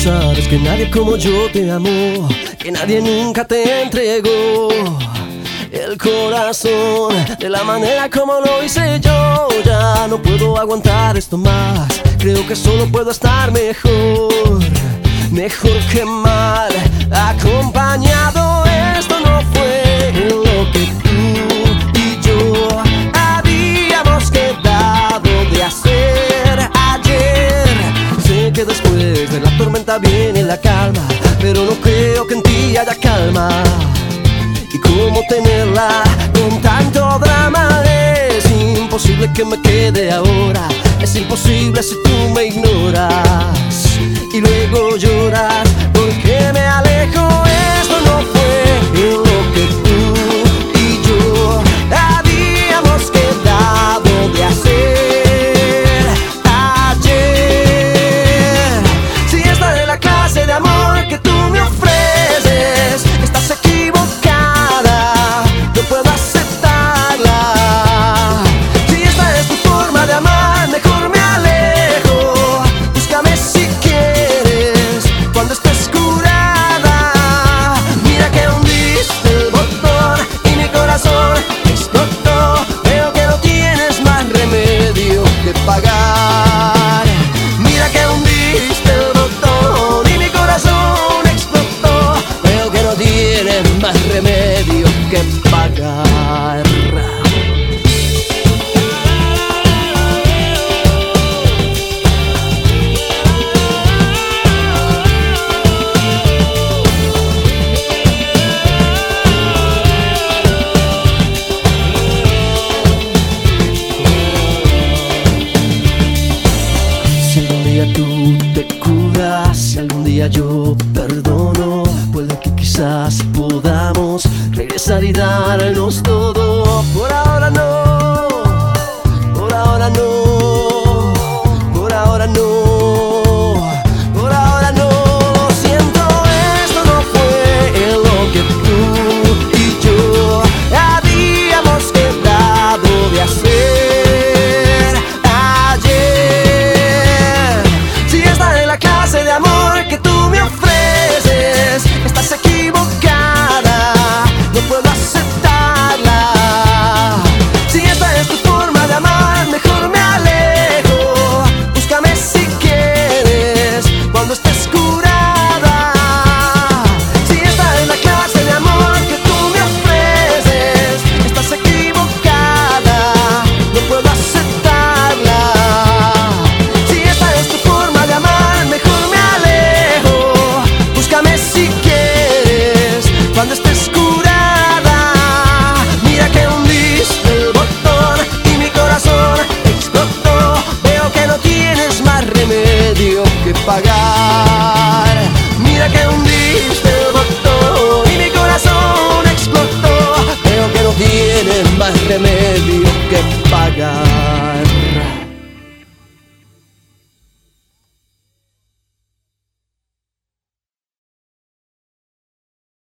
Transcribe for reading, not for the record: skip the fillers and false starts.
sabes que nadie como yo te amó, que nadie nunca te entregó el corazón de la manera como lo hice yo. Ya no puedo aguantar esto más, creo que solo puedo estar mejor, mejor que mal acompañado. Esto no fue lo que tú y yo habíamos quedado de hacer ayer. Sé que después de la tormenta viene la calma, pero no creo que en ti haya calma. ¿Y cómo tenerla con tanto drama? Es imposible que me quede ahora, es imposible si tú me ignoras y luego lloras porque me alejo. Esto no fue lo que tú y yo habíamos quedado de hacer ayer. Si esta es la clase de amor que tú me ofreces, estás equivocada, no puedo aceptarla. Si esta es tu forma de amar, mejor me alejo. Búscame si quieres cuando estés curada. Mira que hundiste el botón y mi corazón explotó. Veo que no tienes más remedio que pagar. Mira que hundiste el botón y mi corazón explotó. Veo que no tienes más remedio que pagar. Si algún día tú te curas, si algún día yo perdono, puede que quizás podamos regresar y darnos todo. Por ahora no, por ahora no, por ahora no, por ahora no. Lo siento, esto no fue lo que tú y yo habíamos quedado de hacer ayer. Si esta es la clase de amor que tú me ofreces, estás equivocada, no puedo aceptarla. Si esta es tu forma de amar, mejor me alejo. Búscame si quieres cuando estés curada. Si esta es la clase de amor que tú me ofreces, estás equivocada, no puedo aceptarla. Si esta es tu forma de amar, mejor me alejo. Búscame si quieres cuando estés curada. Mira que hundiste el botón y mi corazón explotó. Veo que no tienes más remedio que pagar.